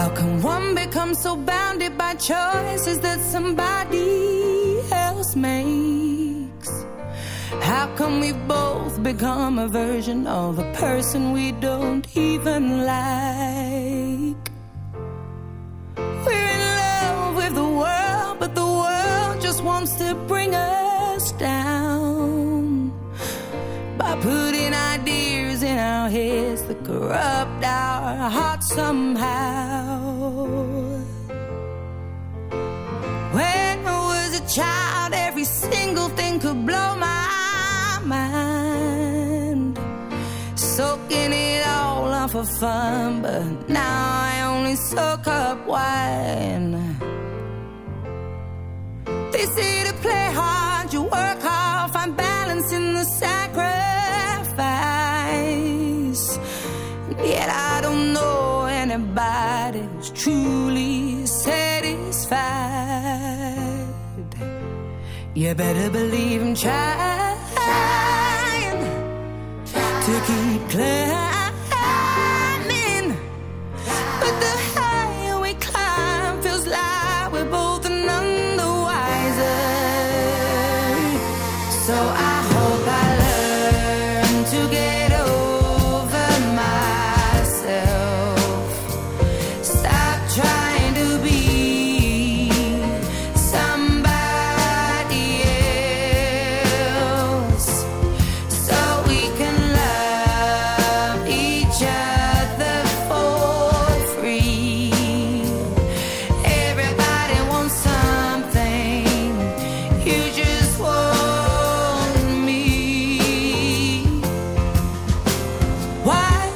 How can one become so bounded by choices that somebody else makes? How come we both become a version of a person we don't even like? We're in love with the world, but the world just wants to bring us down by putting ideas in our heads that corrupt our hearts somehow. When I was a child, every single thing could blow my mind, soaking it all up for fun, but now I only soak up wine. They say to play hard, you work hard, find balance in the sacrifice. Yet I don't know anybody who's truly satisfied. You better believe I'm trying to keep climbing, but the higher we climb feels like we're both none the wiser. So I hope I learn to get over myself, stop trying to be somebody else, so we can love each other for free. Everybody wants something, you just